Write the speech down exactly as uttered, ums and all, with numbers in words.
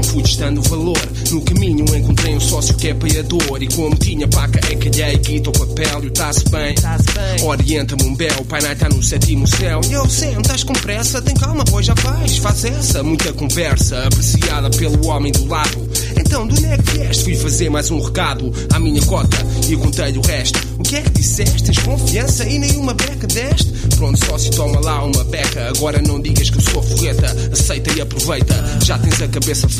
nem pude dando valor. No caminho encontrei um sócio que é paiador, e como tinha paca é calhei, quita o papel e o tá-se bem. Orienta-me um bel, o pai não tá no sétimo céu. E eu, Sam, estás com pressa? Tem calma, pois já vais. Faz essa, muita conversa, apreciada pelo homem do lado. Então, do onde é que vieste? Fui fazer mais um recado à minha cota e contei-lhe o resto. O que é que disseste? Tens confiança e nenhuma beca deste? Pronto, sócio, toma lá uma beca. Agora não digas que eu sou forreta. Aceita e aproveita, já tens a cabeça feita.